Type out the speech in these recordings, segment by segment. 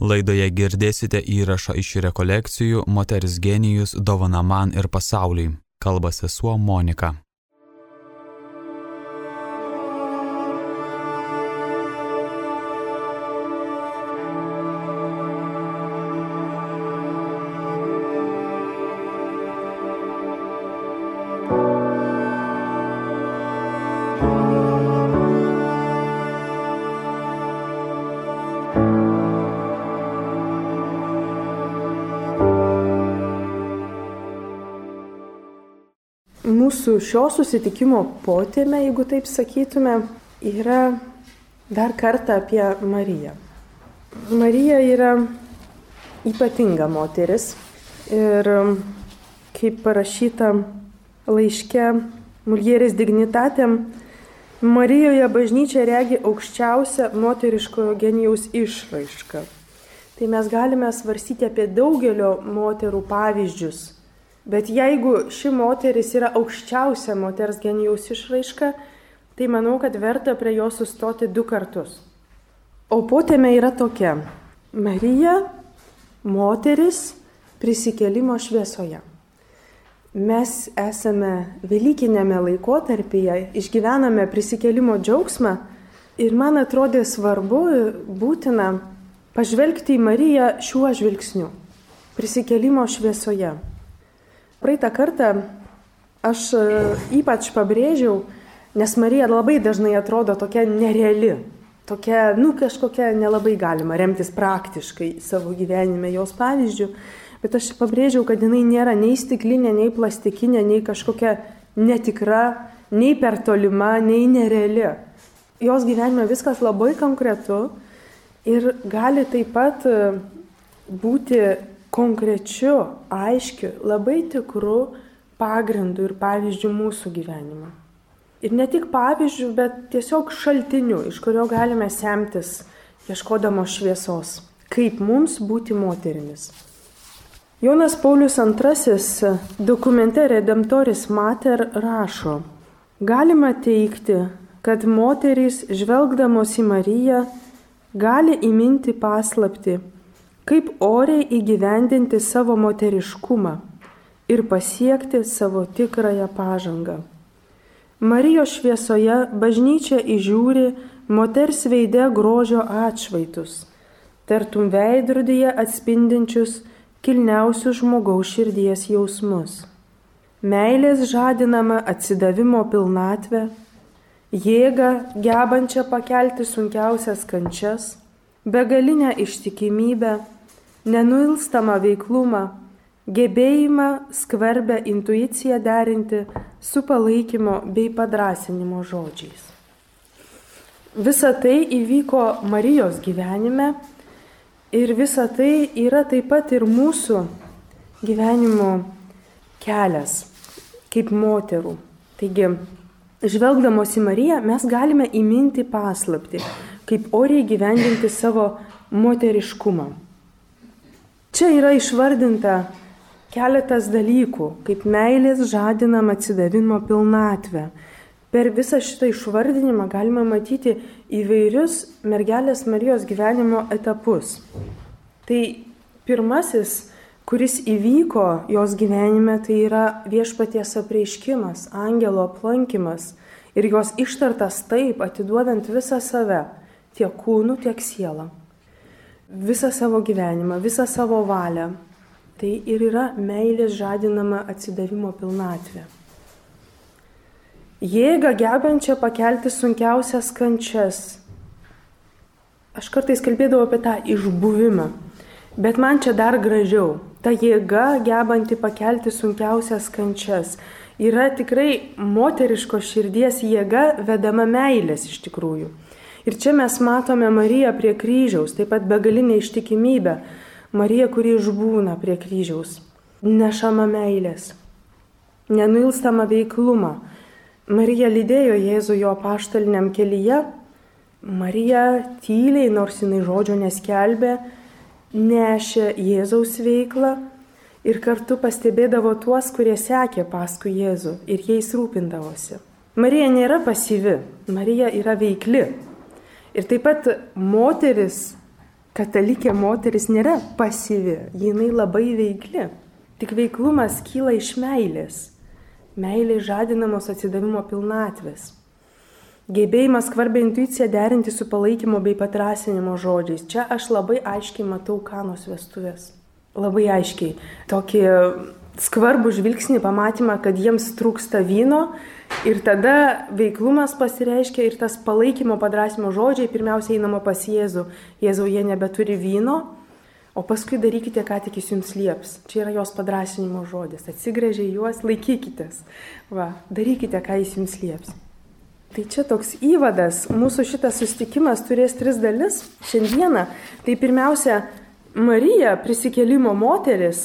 Laidoje girdėsite įrašą iš rekolekcijų Moters genijus dovana man ir pasauliui. Kalba sesuo Monika. Mūsų šio susitikimo potėmė, jeigu taip sakytume, yra dar kartą apie Mariją. Marija yra ypatinga moteris ir kaip parašyta laiške Mulieris Dignitatem, Marijoje bažnyčia regi aukščiausią moteriškojo genijaus išraišką. Tai mes galime svarstyti apie daugelio moterų pavyzdžius. Bet jeigu ši moteris yra aukščiausia moters genijaus išraiška, tai manau, kad verta prie jos sustoti 2 kartus. O potėmė yra tokia. Marija, moteris prisikėlimo šviesoje. Mes esame velykinėme laikotarpyje, išgyvename prisikėlimo džiaugsmą ir man atrodė svarbu, būtina pažvelgti į Mariją šiuo žvilgsniu. Prisikėlimo šviesoje. Praeitą kartą aš ypač pabrėžiau, nes Marija labai dažnai atrodo tokia nereali, tokia, kažkokia nelabai galima remtis praktiškai savo gyvenime jos pavyzdžių, bet aš pabrėžiau, kad jinai nėra nei stiklinė, nei plastikinė, nei kažkokia netikra, nei per tolima, nei nereali. Jos gyvenime viskas labai konkretu ir gali taip pat būti konkrečiu, aiškiu, labai tikru pagrindu ir pavyzdžiu mūsų gyvenimo. Ir ne tik pavyzdžių, bet tiesiog šaltiniu, iš kurio galime semtis, ieškodamos šviesos. Kaip mums būti moterimis. Jonas Paulius II dokumente Redemptoris Mater rašo: galima teigti, kad moterys, žvelgdamos į Mariją, gali įminti paslaptį, kaip oriai įgyvendinti savo moteriškumą ir pasiekti savo tikrąją pažangą. Marijos šviesoje bažnyčia įžiūri moters veide grožio atšvaitus, tartum veidrodyje atspindinčius kilniausius žmogaus širdies jausmus. Meilės žadinama atsidavimo pilnatvę, jėgą gebančią pakelti sunkiausias kančias, begalinę ištikimybę, nenuilstamą veiklumą, gebėjimą skvarbę intuiciją derinti su palaikymo bei padrąsinimo žodžiais. Visa tai įvyko Marijos gyvenime ir visa tai yra taip pat ir mūsų gyvenimo kelias, kaip moterų. Taigi, žvelgdamos į Mariją, mes galime įminti paslaptį, kaip oriai gyvendinti savo moteriškumą. Čia yra išvardinta keletas dalykų, kaip meilės žadinama atsidavimo pilnatvę. Per visą šitą išvardinimą galima matyti įvairius mergelės Marijos gyvenimo etapus. Tai pirmasis, kuris įvyko jos gyvenime, tai yra viešpaties apreiškimas, angelo aplankymas ir jos ištartas taip, atiduodant visą save, tiek kūnų, tiek sielą. Visą savo gyvenimą, visą savo valią. Tai ir yra meilės žadinama atsidavimo pilnatvė. Jėga gebančia pakelti sunkiausias kančias. Aš kartais kalbėdavau apie tą išbuvimą, bet man čia dar gražiau. Ta jėga gebanti pakelti sunkiausias kančias yra tikrai moteriškos širdies jėga vedama meilės iš tikrųjų. Ir čia mes matome Mariją prie kryžiaus, taip pat begalinę ištikimybę. Marija, kuri išbūna prie kryžiaus, nešama meilės, nenuilstamą veiklumą. Marija lydėjo Jėzų jo apaštaliniam kelyje. Marija tyliai, nors jinai žodžio neskelbė, nešė Jėzaus veiklą ir kartu pastebėdavo tuos, kurie sekė paskui Jėzų ir jais rūpindavosi. Marija nėra pasyvi, Marija yra veikli. Ir taip pat moteris Katalikė moteris nėra pasyvi, jinai labai veikli. Tik veiklumas kyla iš meilės. Meilė žadinamos atsidavimo pilnatvės. Gebėjimas skvarbią intuiciją derinti su palaikymo bei padrasinimo žodžiais. Čia aš labai aiškiai matau Kanos vestuvės. Labai aiškiai. Tokį skvarbų žvilgsnį pamatymą, kad jiems trūksta vyno ir tada veiklumas pasireiškia ir tas palaikymo padrasinimo žodžiai. Pirmiausia einama pas Jėzų. Jėzau, jie nebeturi vyno, o paskui darykite, ką tik jis jums lieps. Čia yra jos padrasinimo žodis. Atsigręžė juos, laikykitės. Va, darykite, ką jis jums lieps. Tai čia toks įvadas, mūsų šitas susitikimas turės 3 dalis šiandieną. Tai pirmiausia, Marija, prisikėlimo moteris,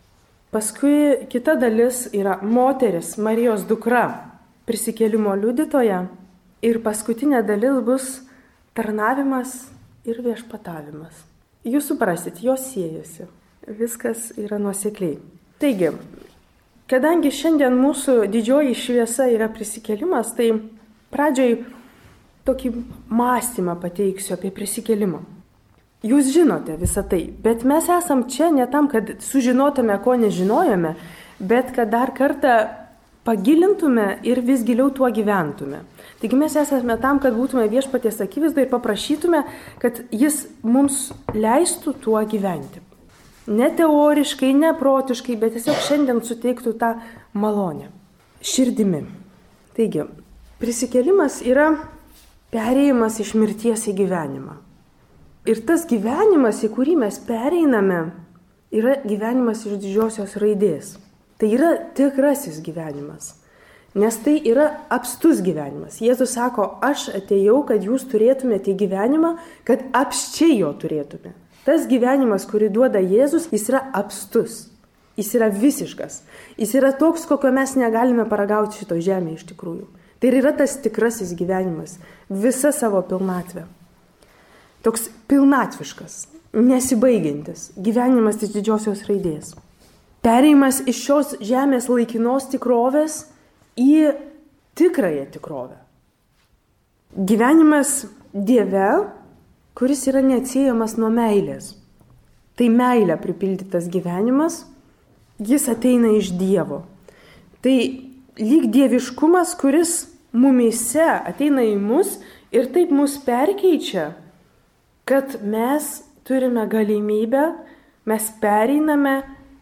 paskui kita dalis yra moteris, Marijos dukra, prisikėlimo liudytoja ir paskutinė dalis bus tarnavimas ir viešpatavimas. Jūs suprasit, jos siejasi, viskas yra nuosekliai. Taigi, kadangi šiandien mūsų didžioji šviesa yra prisikėlimas, tai pradžioj tokį mąstymą pateiksiu apie prisikėlimą. Jūs žinote visą tai, bet mes esam čia ne tam, kad sužinotume, ko nežinojome, bet kad dar kartą pagilintume ir vis giliau tuo gyventume. Taigi mes esame tam, kad būtume viešpaties akivaizdoje ir paprašytume, kad jis mums leistų tuo gyventi. Ne teoriškai, ne protiškai, bet tiesiog šiandien suteiktų tą malonę. Širdimi. Taigi, prisikėlimas yra perėjimas iš mirties į gyvenimą. Ir tas gyvenimas, į kurį mes pereiname, yra gyvenimas iš didžiosios raidės. Tai yra tikrasis gyvenimas. Nes tai yra apstus gyvenimas. Jėzus sako, aš atėjau, kad jūs turėtumėte gyvenimą, kad apsčiai jo turėtume. Tas gyvenimas, kurį duoda Jėzus, jis yra apstus. Jis yra visiškas. Jis yra toks, kokio mes negalime paragauti šito žemėje iš tikrųjų. Tai yra tas tikrasis gyvenimas, visa savo pilnatvė. Toks pilnatviškas, nesibaigiantis gyvenimas iš didžiosios raidės. Perėjimas iš šios žemės laikinos tikrovės į tikrąją tikrovę. Gyvenimas Dieve, kuris yra neatsiejamas nuo meilės. Tai meilė pripildytas gyvenimas, jis ateina iš Dievo. Tai lyg dieviškumas, kuris mumyse ateina į mus ir taip mus perkeičia, kad mes turime galimybę, mes pereiname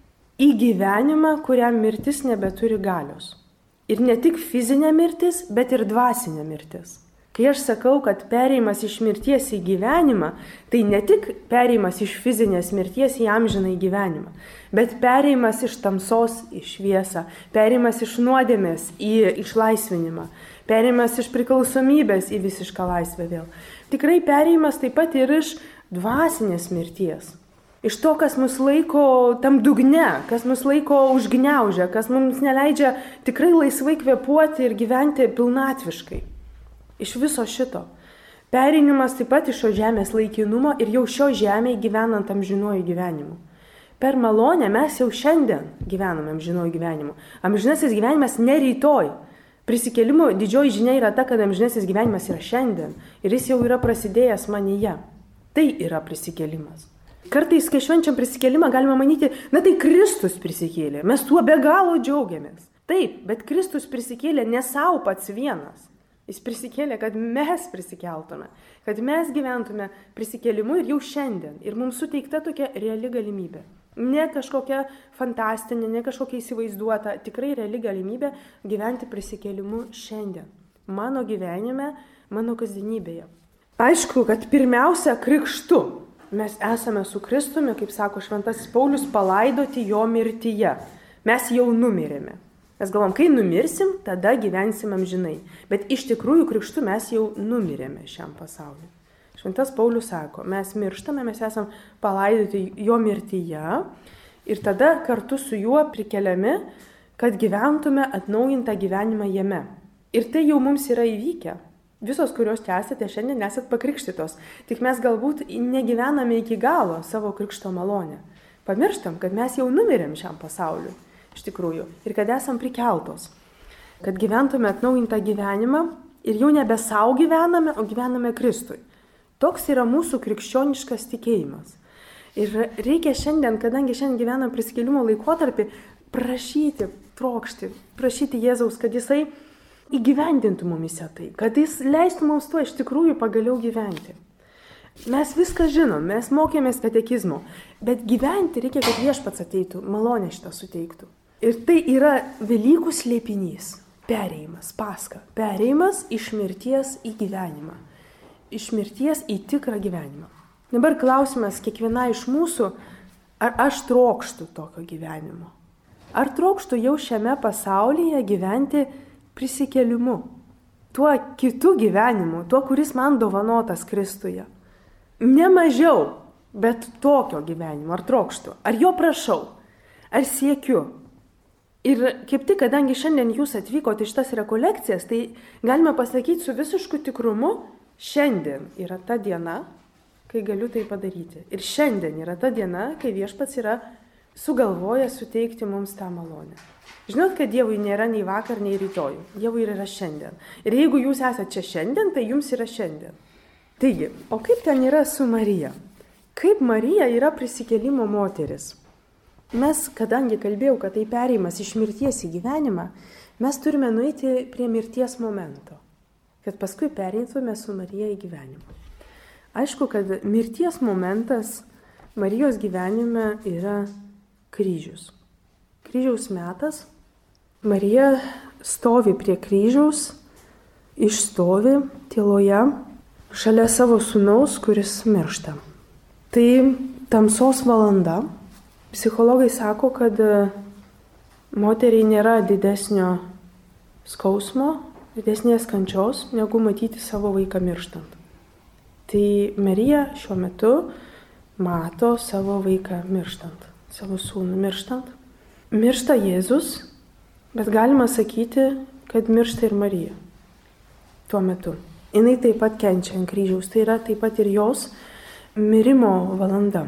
į gyvenimą, kuriam mirtis nebeturi galios. Ir ne tik fizinė mirtis, bet ir dvasinė mirtis. Kai aš sakau, kad perėjimas iš mirties į gyvenimą, tai ne tik perėjimas iš fizinės mirties į amžiną gyvenimą, bet perėjimas iš tamsos į šviesą, perėjimas iš nuodėmės į išlaisvinimą, perėjimas iš priklausomybės į visišką laisvę vėl. Tikrai perėjimas taip pat ir iš dvasinės mirties. Iš to, kas mus laiko tam dugne, kas mus laiko užgniaužę, kas mums neleidžia tikrai laisvai kvėpuoti ir gyventi pilnatviškai. Iš viso šito. Pereinimas taip pat iš šio žemės laikinumo ir jau šio žemėje gyvenant amžinuoju gyvenimu. Per malonę mes jau šiandien gyvename amžinuoju gyvenimu. Amžinasis gyvenimas ne rytoj. Prisikėlimo didžioji žinia yra ta, kad amžinasis gyvenimas yra šiandien ir jis jau yra prasidėjęs manyje. Tai yra prisikėlimas. Kartais, kai švenčiam prisikėlimą, galima manyti, na tai Kristus prisikėlė, mes tuo be galo džiaugiamės. Taip, bet Kristus prisikėlė ne savo pats vienas. Jis prisikėlė, kad mes prisikeltume, kad mes gyventume prisikėlimu ir jau šiandien. Ir mums suteikta tokia reali galimybė. Ne kažkokia fantastinė, ne kažkokia įsivaizduota, tikrai reali galimybė gyventi prisikėlimu šiandien. Mano gyvenime, mano kasdienybėje. Aišku, kad pirmiausia krikštu. Mes esame su Kristumi, kaip sako šventasis Paulius, palaidoti jo mirtyje. Mes jau numirėme. Mes galvom, kai numirsim, tada gyvensim amžinai. Bet iš tikrųjų krikštu mes jau numirėme šiam pasauliu. Šventas Paulius sako, mes mirštame, mes esam palaidoti jo mirtyje ir tada kartu su juo prikeliami, kad gyventume atnaujintą gyvenimą jame. Ir tai jau mums yra įvykę. Visos, kurios čia esate, šiandien esat pakrikštytos. Tik mes galbūt negyvename iki galo savo krikšto malonę. Pamirštam, kad mes jau numirėm šiam pasauliu. Iš tikrųjų, ir kad esam prikeltos, kad gyventume atnaujintą gyvenimą ir jau nebe savo gyvename, o gyvename Kristui. Toks yra mūsų krikščioniškas tikėjimas. Ir reikia šiandien, kadangi šiandien gyvenam prisikėlimo laikotarpį, prašyti, trokšti, prašyti Jėzaus, kad jisai įgyvendintų mumise tai, kad jis leistų mums tuo iš tikrųjų pagaliau gyventi. Mes viską žinom, mes mokėmės katekizmo, bet gyventi reikia, kad Viešpats ateitų, malonę šitą suteiktų. Ir tai yra Velykų slėpinys, perėjimas, paska, perėjimas iš mirties į gyvenimą, iš mirties į tikrą gyvenimą. Dabar klausimas kiekviena iš mūsų, ar aš trokštų tokio gyvenimo? Ar trokštų jau šiame pasaulyje gyventi prisikėlimu? Tuo kitu gyvenimu, tuo, kuris man dovanotas Kristuje. Ne mažiau, bet tokio gyvenimo. Ar trokštų? Ar jo prašau? Ar siekiu? Ir kaip tik, kadangi šiandien jūs atvykote iš tas rekolekcijas, tai galime pasakyti su visišku tikrumu, šiandien yra ta diena, kai galiu tai padaryti. Ir šiandien yra ta diena, kai Viešpats yra sugalvojęs suteikti mums tą malonę. Žinot, kad Dievui nėra nei vakar, nei rytoj. Dievui yra šiandien. Ir jeigu jūs esate čia šiandien, tai jums yra šiandien. Taigi, o kaip ten yra su Marija? Kaip Marija yra prisikėlimo moteris? Mes, kadangi kalbėjau, kad tai perėjimas iš mirties į gyvenimą, mes turime nueiti prie mirties momento, kad paskui pereitume su Marija į gyvenimą. Aišku, kad mirties momentas Marijos gyvenime yra kryžius. Kryžiaus metas. Marija stovi prie kryžiaus, išstovi tyloje, šalia savo sūnaus, kuris miršta. Tai tamsos valanda. Psichologai sako, kad moteriai nėra didesnio skausmo, didesnės kančios, negu matyti savo vaiką mirštant. Tai Marija šiuo metu mato savo vaiką mirštant, savo sūnų mirštant. Miršta Jėzus, bet galima sakyti, kad miršta ir Marija tuo metu. Jinai taip pat kenčia ant kryžiaus, tai yra taip pat ir jos mirimo valanda.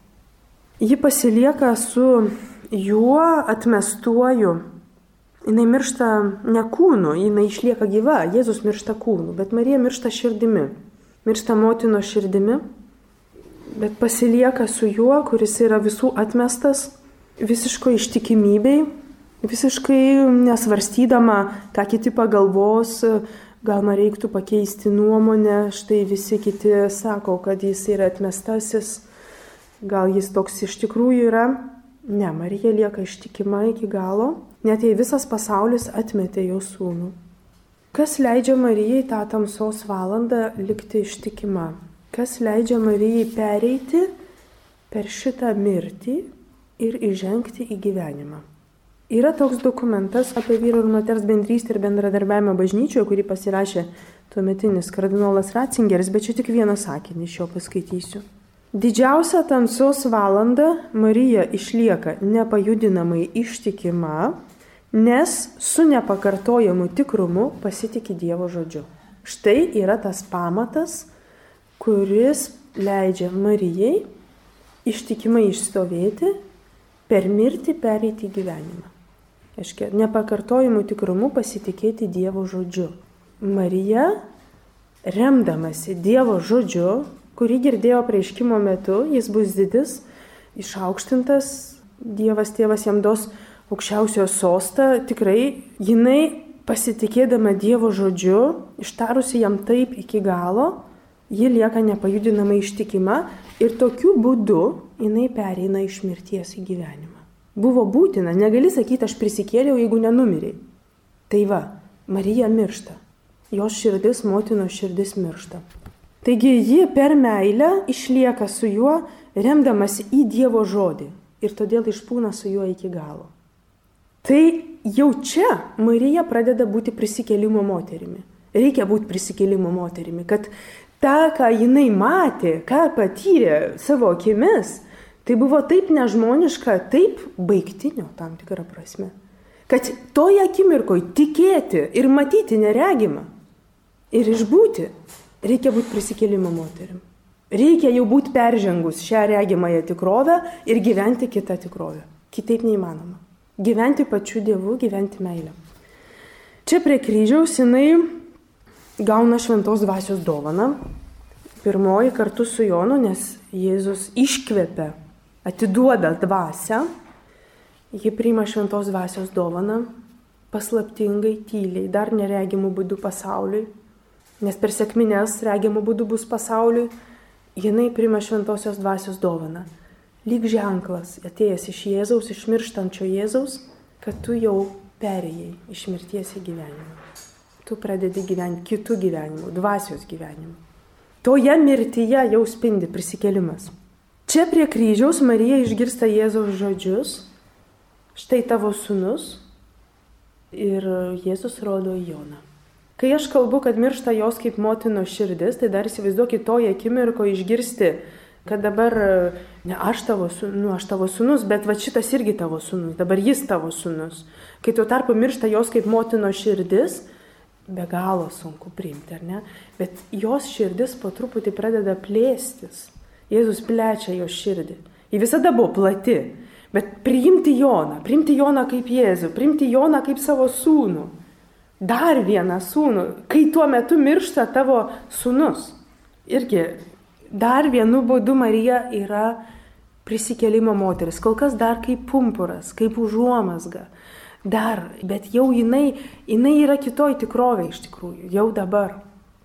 Ji pasilieka su juo atmestuoju. Jinai miršta ne kūnu, jinai išlieka gyva, Jėzus miršta kūnu, bet Marija miršta širdimi. Miršta motino širdimi, bet pasilieka su juo, kuris yra visų atmestas, visiškai ištikimybei, visiškai nesvarstydama, ką kiti pagalvos, gal man reiktų pakeisti nuomonę, štai visi kiti sako, kad jis yra atmestasis, gal jis toks iš tikrųjų yra. Ne, Marija lieka ištikima iki galo, net jei visas pasaulis atmetė jo sūnų. Kas leidžia Marijai tą tamsos valandą likti ištikima? Kas leidžia Marijai pereiti per šitą mirtį ir įžengti į gyvenimą? Yra toks dokumentas apie vyro ir moters bendrystę ir bendradarbiavimą bažnyčioje, kurį pasirašė tuometinis kardinolas Ratzingeris, bet čia tik vieną sakinį iš jo paskaitysiu. Didžiausia tamsos valanda Marija išlieka nepajudinamai ištikima, nes su nepakartojamu tikrumu pasitiki Dievo žodžiu. Štai yra tas pamatas, kuris leidžia Marijai ištikimai išstovėti, per mirtį pereiti į gyvenimą. Aiškia, nepakartojimu tikrumu pasitikėti Dievo žodžiu. Marija, remdamasi Dievo žodžiu, kurį girdėjo apreiškimo metu, jis bus didis, išaukštintas, Dievas tėvas jam duos aukščiausiojo sostą, tikrai jinai pasitikėdama Dievo žodžiu, ištarusi jam taip iki galo, ji lieka nepajudinamai ištikima ir tokiu būdu jinai pereina iš mirties į gyvenimą. Buvo būtina, negali sakyti, aš prisikėliau, jeigu nenumirėjai. Tai va, Marija miršta. Jos širdis, motinos širdis miršta. Taigi ji per meilę išlieka su juo, remdamasi į Dievo žodį ir todėl išpūna su juo iki galo. Tai jau čia Marija pradeda būti prisikėlimo moterimi. Reikia būti prisikėlimo moterimi, kad tą, ką jinai matė, ką patyrė savo akimis, tai buvo taip nežmoniška, taip baigtinio tam tikrą prasme, kad toje akimirkoje tikėti ir matyti neregimą ir išbūti, reikia būti prisikėlimo moterim. Reikia jau būti peržengus šią regimąją tikrovę ir gyventi kitą tikrovę. Kitaip neįmanoma. Gyventi pačiu Dievu, gyventi meilę. Čia prie kryžiaus jinai gauna šventos dvasios dovaną, Pirmoji kartu su Jonu, nes Jėzus iškvepia, atiduoda dvasią, ji priima šventos dvasios dovaną, paslaptingai, tyliai, dar neregimų būdų pasauliui, nes per sekmines regimų būdų bus pasauliui, jinai priima šventosios dvasios dovaną. Lyg ženklas, atėjęs iš Jėzaus, iš mirštančio Jėzaus, kad tu jau perėjai iš mirties į gyvenimą. Tu pradedi gyventi kitų gyvenimų, dvasios gyvenimų. Toje mirtyje jau spindi prisikėlimas. Čia prie kryžiaus Marija išgirsta Jėzaus žodžius, štai tavo sūnus, ir Jėzus rodo Joną. Kai aš kalbu, kad miršta jos kaip motino širdis, tai dar įsivaizduokit toje akimirkoje išgirsti, kad dabar ne aš tavo sūnus, bet va šitas irgi tavo sūnus, dabar jis tavo sūnus. Kai tuo tarpu miršta jos kaip motino širdis, be galo sunku priimti, ar ne? Bet jos širdis po truputį pradeda plėstis. Jėzus plečia jos širdį. Ji visada buvo plati, bet priimti Joną kaip Jėzų, priimti Joną kaip savo sūnų. Dar vieną sūnų, kai tuo metu miršta tavo sūnus. Irgi dar vienu būdu Marija yra prisikėlimo moteris. Kol kas dar kaip pumpuras, kaip užuomazga. Dar, bet jau jinai yra kitoj tikrovė iš tikrųjų, jau dabar.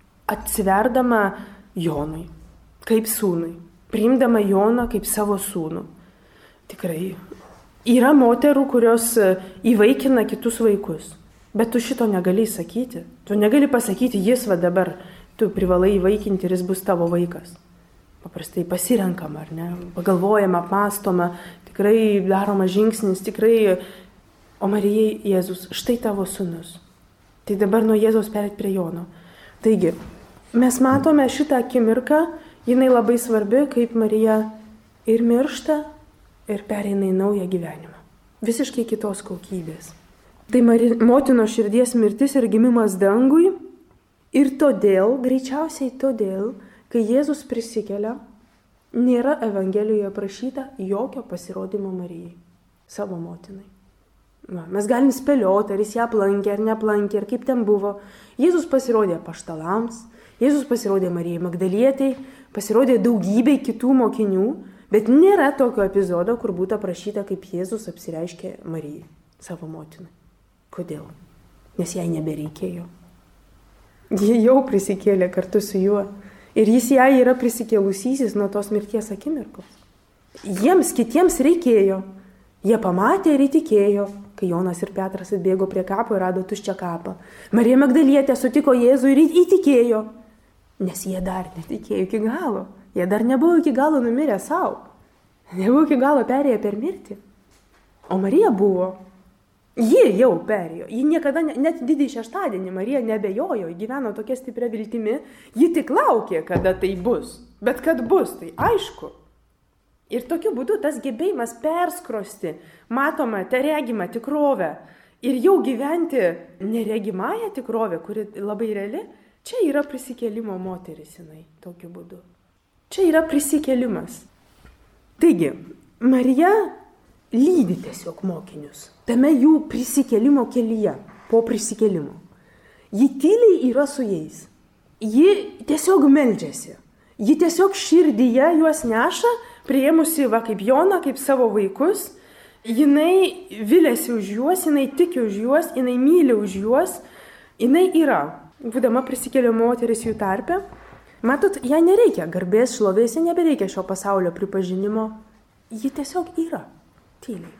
Atsiverdama Jonui, kaip sūnui, priimdama Joną kaip savo sūnų. Tikrai. Yra moterų, kurios įvaikina kitus vaikus, bet tu šito negali sakyti. Tu negali pasakyti, jis va dabar, tu privalai įvaikinti ir jis bus tavo vaikas. Paprastai pasirenkama, ar ne? Pagalvojama, apmąstoma, tikrai daroma žingsnis, tikrai. O Marijai Jėzus, štai tavo sūnus. Tai dabar nuo Jėzaus perėt prie Jono. Taigi, mes matome šitą akimirką, jinai labai svarbi, kaip Marija ir miršta, ir pereina į naują gyvenimą. Visiškai kitos kokybės. Tai motino širdies mirtis ir gimimas dangui. Ir todėl, greičiausiai todėl, kai Jėzus prisikelia, nėra Evangelijoje aprašyta jokio pasirodymo Marijai, savo motinai. Mes galim spėlioti, ar jis ją aplankė, ar neaplankė, ar kaip ten buvo. Jėzus pasirodė apaštalams, Jėzus pasirodė Marijai Magdalietei, pasirodė daugybei kitų mokinių, bet nėra tokio epizodo, kur būtų aprašyta, kaip Jėzus apsireiškė Marijai, savo motinai. Kodėl? Nes jai nebereikėjo. Ji jau prisikėlė kartu su juo. Ir jis jai yra prisikėlusysis nuo tos mirties akimirkos. Jiems kitiems reikėjo. Jie pamatė ir įtikėjo, kai Jonas ir Petras atbėgo prie kapo ir rado tuščią kapą. Marija Magdalietė sutiko Jėzų ir įtikėjo, nes jie dar netikėjo iki galo. Jie dar nebuvo iki galo numirę savo. Nebuvo iki galo perėję per mirtį. O Marija buvo. Ji jau perėjo. Ji niekada, net didįjį šeštadienį Marija nebejojo, gyveno tokia stipria viltimi. Ji tik laukė, kada tai bus. Bet kad bus, tai aišku. Ir tokiu būdu tas gebėjimas perskrosti matomą, regimą tikrovę ir jau gyventi neregimąją tikrovę, kuri labai reali, čia yra prisikėlimo moteris jinai tokiu būdu. Čia yra prisikėlimas. Taigi, Marija lydi tiesiog mokinius tame jų prisikėlimo kelyje, po prisikėlimo. Ji tyliai yra su jais. Ji tiesiog meldžiasi. Ji tiesiog širdyje juos neša, priėmusi va kaip Joną, kaip savo vaikus. Jinai viliasi už juos, jinai tiki už juos, jinai myli už juos. Jinai yra, būdama prisikėlimo moteris jų tarpe. Matot, jai nereikia garbės, šlovės, jai nebereikia šio pasaulio pripažinimo. Ji tiesiog yra, tyliai.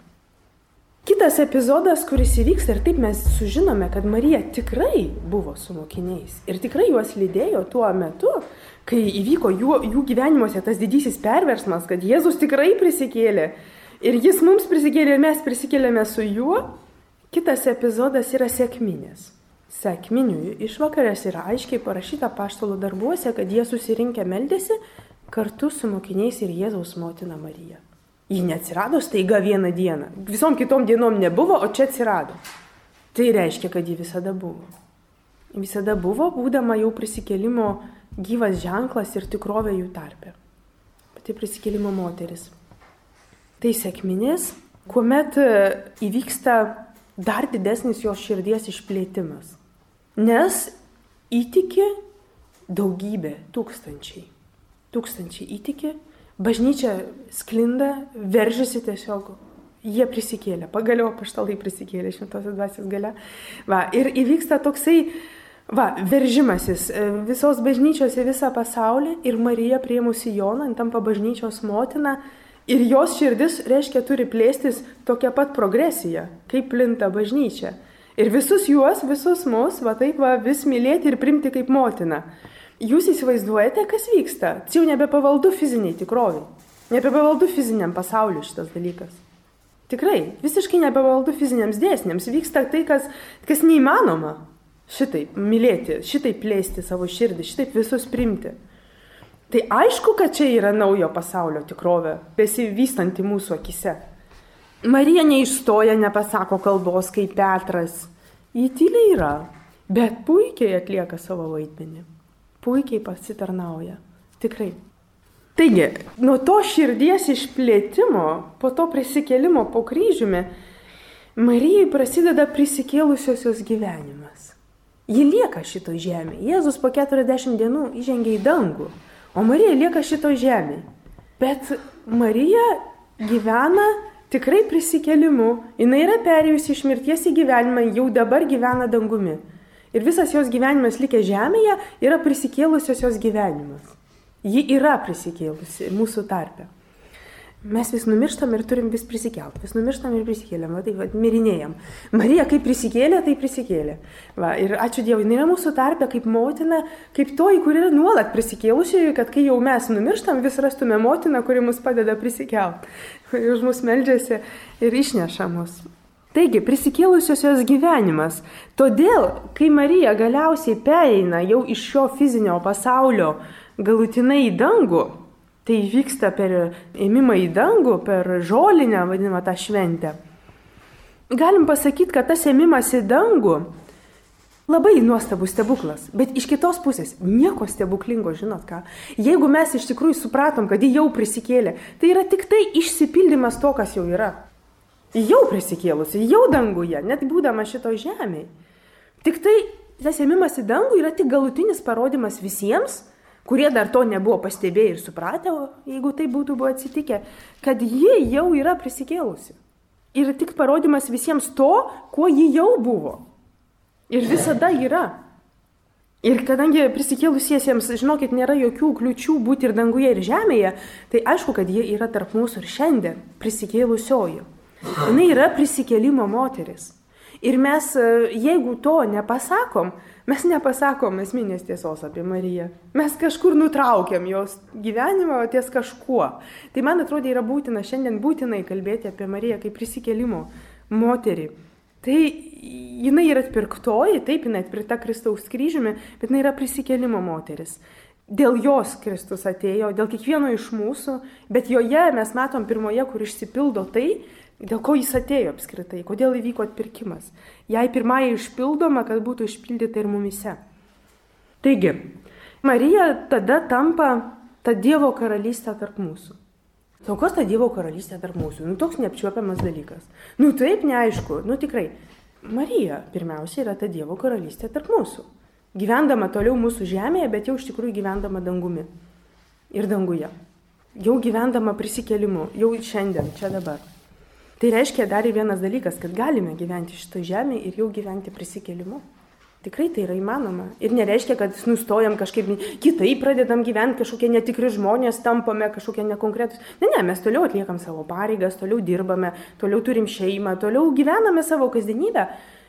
Kitas epizodas, kuris įvyksta, ir taip mes sužinome, kad Marija tikrai buvo su mokiniais ir tikrai juos lydėjo tuo metu, kai įvyko jų gyvenimuose tas didysis perversmas, kad Jėzus tikrai prisikėlė ir jis mums prisikėlė ir mes prisikėlėme su juo. Kitas epizodas yra sekminės. Sekminių išvakarės yra aiškiai parašyta apaštalų darbuose, kad jie susirinkę meldėsi kartu su mokiniais ir Jėzaus motina Marija. Ji neatsirado staiga vieną dieną. Visom kitom dienom nebuvo, o čia atsirado. Tai reiškia, kad ji visada buvo. Visada buvo, būdama jau prisikėlimo gyvas ženklas ir tikrovė jų tarpe. Pati prisikėlimo moteris. Tai sekminės, kuomet įvyksta dar didesnis jos širdies išplėtimas. Nes įtiki daugybė, tūkstančiai. tūkstančiai įtiki, bažnyčia sklinda, veržiasi tiesiog. Jie prisikėlė, pagaliau apaštalai prisikėlė Šventosios Dvasios galia. Ir įvyksta toksai veržimasis visos bažnyčios į visą pasaulį ir Marija priėmusi Joną, tampa bažnyčios motina ir jos širdis, reiškia, turi plėstis tokia pat progresija, kaip plinta bažnyčia. Ir visus juos, visus mus, vis mylėti ir primti kaip motina. Jūs įsivaizduojate, kas vyksta? Čia jau nebepavaldu fiziniai tikroviai, nebepavaldu fiziniam pasauliu šitas dalykas. Tikrai, visiškai nebevaldu fiziniams dėsniams. Vyksta tai, kas neįmanoma. Šitaip mylėti, šitaip plėsti savo širdį, šitaip visus primti. Tai aišku, kad čia yra naujo pasaulio tikrovė, besivystanti mūsų akise. Marija neišstoja, nepasako kalbos kaip Petras. Ji tyliai yra, bet puikiai atlieka savo vaidmenį. Puikiai pasitarnauja. Tikrai. Taigi, nuo to širdies išplėtimo, po to prisikėlimo po kryžiumi, Marijai prasideda prisikėlusiosios gyvenimas. Ji lieka šito žemėje. Jėzus po 40 dienų įžengia į dangų, o Marija lieka šito žemėje. Bet Marija gyvena tikrai prisikėlimu. Jis yra perėjusi iš mirties į gyvenimą, jau dabar gyvena dangumi. Ir visas jos gyvenimas likęs žemėje yra prisikėlusiosios gyvenimas. Ji yra prisikėlusi mūsų tarpe. Mes vis numirštam ir turim vis prisikelti. Vis numirštam ir prisikėlėm. Mirinėjam. Marija kaip prisikėlė, tai prisikėlė. Ir ačiū Dievui, jinai yra mūsų tarpe kaip motina, kaip toji, kuri yra nuolat prisikėlusi, kad kai jau mes numirštam, vis rastume motiną, kuri mus padeda prisikelti. Kuri už mus meldžiasi ir išneša mus. Taigi, prisikėlusiosios gyvenimas. Todėl, kai Marija galiausiai pereina jau iš šio fizinio pasaulio galutinai į dangų, tai vyksta per ėmimą į dangų, per žolinę, vadinamą tą šventę. Galim pasakyti, kad tas ėmimas į dangų labai nuostabus stebuklas, bet iš kitos pusės nieko stebuklingo, žinot ką. Jeigu mes iš tikrųjų supratom, kad ji jau prisikėlė, tai yra tik tai išsipildymas to, kas jau yra. Jau prisikėlusi, jau danguje, net būdama šito žemėje. Tik tai tas ėmimas į dangų yra tik galutinis parodymas visiems, kurie dar to nebuvo pastebėję ir supratę, jeigu tai būtų atsitikę, kad ji jau yra prisikėlusi. Ir tik parodymas visiems to, kuo ji jau buvo. Ir visada yra. Ir kadangi prisikėlusiesiems, žinokit, nėra jokių kliučių būti ir danguje, ir žemėje, tai aišku, kad jie yra tarp mūsų ir šiandien prisikėlusioji. Jinai yra prisikėlimo moteris. Ir mes, jeigu to nepasakom, mes nepasakom esminės tiesos apie Mariją. Mes kažkur nutraukiam jos gyvenimą ties kažkuo. Tai man atrodo yra būtina šiandien būtinai kalbėti apie Mariją kaip prisikėlimo moterį. Tai jinai yra atpirktoji, taip, jinai atpirkta Kristaus kryžiumi, bet jinai yra prisikėlimo moteris. Dėl jos Kristus atėjo, dėl kiekvieno iš mūsų, bet joje mes matom pirmoje, kur išsipildo tai, dėl ko jis atėjo apskritai, kodėl įvyko atpirkimas. Jai pirmąjį išpildoma, kad būtų išpildyta ir mumise. Taigi, Marija tada tampa ta Dievo karalystė tarp mūsų. Kas ta Dievo karalystė tarp mūsų? Toks neapčiuopiamas dalykas. Taip, neaišku, tikrai. Marija pirmiausia yra ta Dievo karalystė tarp mūsų. Gyvendama toliau mūsų žemėje, bet jau iš tikrųjų gyvendama dangumi. Ir danguje. Jau gyvendama prisikėlimu, jau šiandien, čia dabar. Tai reiškia dar vienas dalykas, kad galime gyventi šitą žemę ir jau gyventi prisikėlimu. Tikrai tai yra įmanoma. Ir nereiškia, kad nustojam kažkaip kitaip, pradedam gyventi, kažkokie netikri žmonės, tampame kažkokie nekonkretus. Ne, mes toliau atliekam savo pareigas, toliau dirbame, toliau turim šeimą, toliau gyvename savo kasdienybę.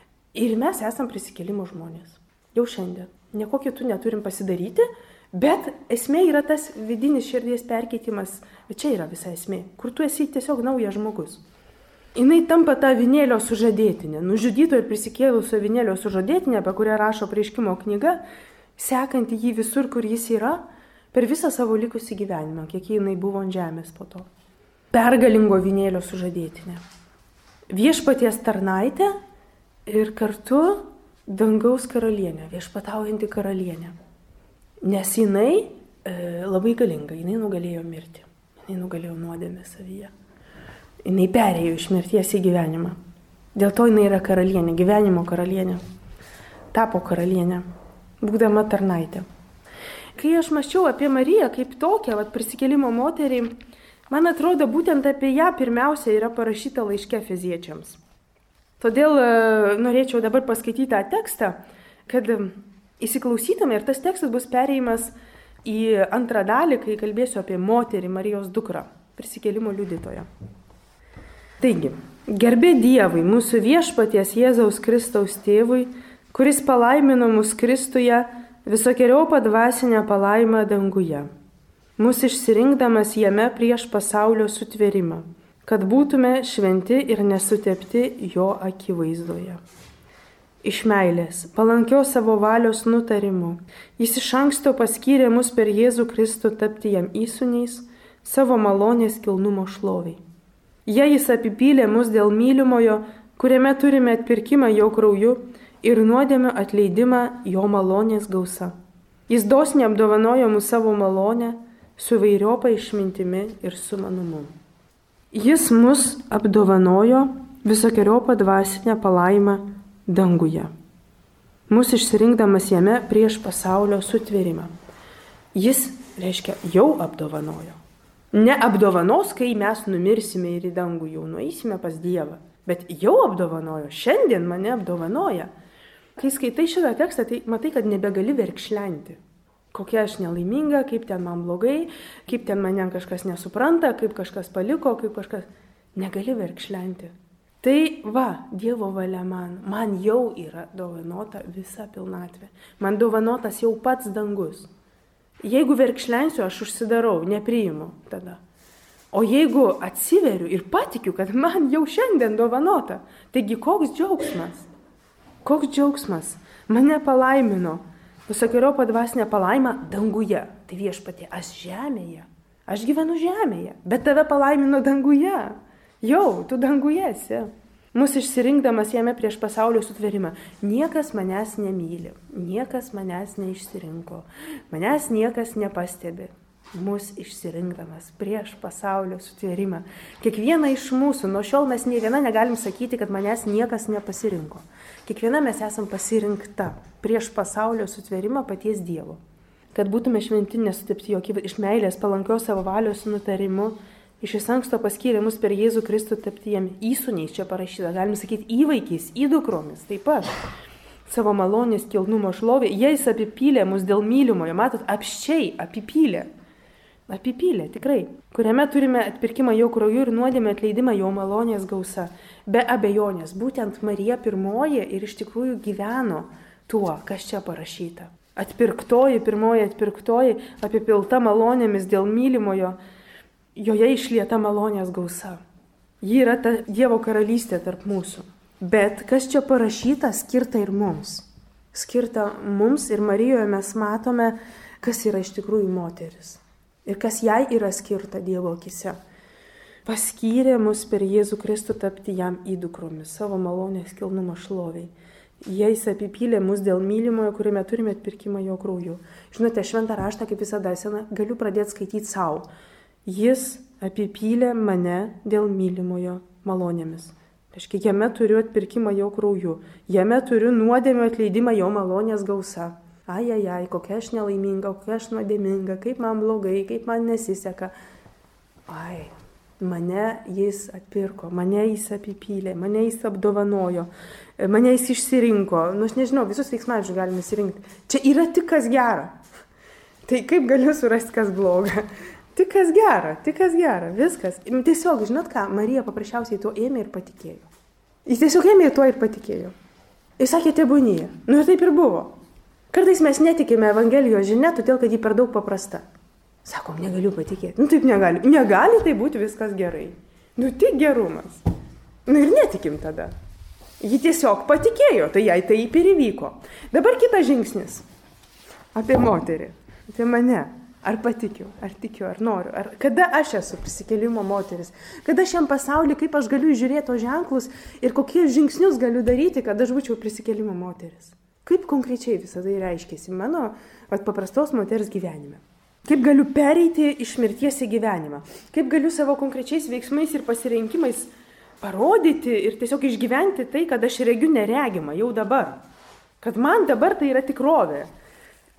Ir mes esam prisikėlimo žmonės. Jau šiandien. Nieko kitų neturim pasidaryti, bet esmė yra tas vidinis širdies perkeitimas. Bet čia yra visa esmė, kur tu esi tiesiog naujas žmogus. Jinai tampa tą avinėlio sužadėtinę, nužudyto ir prisikėlusio avinėlio sužadėtinę, apie kurią rašo Apreiškimo knyga, sekanti jį visur, kur jis yra, per visą savo likusį gyvenimą, kiek jinai buvo ant žemės po to. Pergalingo avinėlio sužadėtinė. Viešpaties tarnaitė ir kartu dangaus karalienė, viešpataujanti karalienė. Nes jinai labai galinga, jinai nugalėjo mirtį, jinai nugalėjo nuodėmę savyje. Jinai perėjo iš mirties į gyvenimą. Dėl to jinai yra karalienė, gyvenimo karalienė. Tapo karalienė, būdama tarnaitė. Kai aš mąsčiau apie Mariją kaip tokią, prisikėlimo moterį, man atrodo, būtent apie ją pirmiausia yra parašyta laiške Efeziečiams. Todėl norėčiau dabar paskaityti tą tekstą, kad įsiklausytume ir tas tekstas bus perėjimas į antrą dalį, kai kalbėsiu apie moterį, Marijos dukrą, prisikėlimo liudytoją. Taigi, garbė Dievui, mūsų viešpaties Jėzaus Kristaus tėvui, kuris palaimino mus Kristuje, visokeriopą dvasinę palaimą danguje, mūsų išsirinkdamas jame prieš pasaulio sutvėrimą, kad būtume šventi ir nesutepti jo akivaizdoje. Iš meilės, palankios savo valios nutarimu, jis iš anksto paskyrė mus per Jėzų Kristų tapti jam įsūniais savo malonės kilnumo šloviai. Jei jis apipylė mus dėl mylimojo, kuriame turime atpirkimą jo krauju, ir nuodėmio atleidimą jo malonės gausa. Jis dosniai apdovanojo mūsų savo malonę su įvairiopa išmintimi ir sumanumu. Jis mus apdovanojo visokeriopą dvasinę palaimą danguje, mūsų išsirinkdamas jame prieš pasaulio sutvėrimą. Jis, reiškia, jau apdovanojo. Ne apdovanos, kai mes numirsime ir į dangų jau nueisime pas Dievą, bet jau apdovanojo, šiandien mane apdovanoja. Kai skaitai šitą tekstą, tai matai, kad nebegali verkšlenti. Kokia aš nelaiminga, kaip ten man blogai, kaip ten mane kažkas nesupranta, kaip kažkas paliko, kaip kažkas... Negali verkšlenti. Tai Dievo valia man jau yra dovanota visa pilnatvė. Man dovanotas jau pats dangus. Jeigu verkšlensiu, aš užsidarau, nepriimu tada. O jeigu atsiveriu ir patikiu, kad man jau šiandien dovanota, taigi koks džiaugsmas? Koks džiaugsmas? Mane palaimino. Visokeriopą dvasinę palaimą danguje. Tai viešpatie, aš žemėje. Aš gyvenu žemėje, bet tave palaimino danguje. Jau, tu danguje esi. Mūsų išsirinkdamas jame prieš pasaulio sutvėrimą. Niekas manęs nemyli, niekas manęs neišsirinko, manęs niekas nepastebi. Mūsų išsirinkdamas prieš pasaulio sutvėrimą. Kiekviena iš mūsų, nuo šiol mes nei viena negalim sakyti, kad manęs niekas nepasirinko. Kiekviena mes esam pasirinkta prieš pasaulio sutvėrimą paties Dievo. Kad būtume šventi, nesutepti jo iš meilės, palankios savo valios nutarimu, iš anksto paskyrė mus per Jėzų Kristų tapti jam įsūniais, čia parašyta, galim sakyti įvaikiais, įdukromis, taip pat. Savo malonės kilnumo šlovė, jais apipylė mus dėl mylimojo, matot, apščiai apipylė. Apipylė, tikrai, kuriame turime atpirkimą jo krauju ir nuodėmę atleidimą jo malonės gausa. Be abejonės, būtent Marija pirmoji ir iš tikrųjų gyveno tuo, kas čia parašyta. Atpirktoji, pirmoji atpirktoji, apipilta malonėmis dėl mylimojo, joje išlieta malonės gausa. Ji yra ta Dievo karalystė tarp mūsų. Bet kas čia parašyta, skirta ir mums. Skirta mums ir Marijoje mes matome, kas yra iš tikrųjų moteris. Ir kas jai yra skirta Dievo akise. Paskyrė mus per Jėzų Kristų tapti jam įdukromis, savo malonės kilnumo šloviai. Jais apipylė mus dėl mylimojo, kuriame turime atpirkimą jo krauju. Žinote, šventą raštą, kaip visada, galiu pradėti skaityti savo. Jis apipylė mane dėl mylimojo malonėmis. Reiškia, jame turiu atpirkimą jo krauju. Jame turiu nuodėmio atleidimą jo malonės gausa. Ai, kokia aš nelaiminga, kokia aš nuodėminga, kaip man blogai, kaip man nesiseka. Mane jis atpirko, mane jis apipylė, mane jis apdovanojo, mane jis išsirinko. Aš nežinau, visus veiksmažodžius galime išsirinkti. Čia yra tik kas gera. Tai kaip galiu surasti kas bloga? Tik kas gera, viskas. Tiesiog, žinot ką, Marija paprasčiausiai tuo ėmė ir patikėjo. Jis tiesiog ėmė tuo ir patikėjo. Jis sakė, tebūnie. Ir taip ir buvo. Kartais mes netikime Evangelijos žinia, todėl kad ji per daug paprasta. Sakom, negaliu patikėti. Taip negali. Negali tai būti viskas gerai. Tik gerumas. Ir netikim tada. Ji tiesiog patikėjo, tai jai taip ir įvyko. Dabar kitas žingsnis. Apie moterį. Apie mane. Ar patikiu, ar tikiu, ar noriu. Kada aš esu prisikėlimo moteris. Kada šiam pasaulyje, kaip aš galiu žiūrėti tos ženklus ir kokius žingsnius galiu daryti, kad aš būčiau prisikėlimo moteris. Kaip konkrečiai visą tai reiškėsi mano paprastos moters gyvenime? Kaip galiu pereiti iš mirties į gyvenimą? Kaip galiu savo konkrečiais veiksmais ir pasirinkimais parodyti ir tiesiog išgyventi tai, kad aš regiu neregimą jau dabar? Kad man dabar tai yra tikrovė.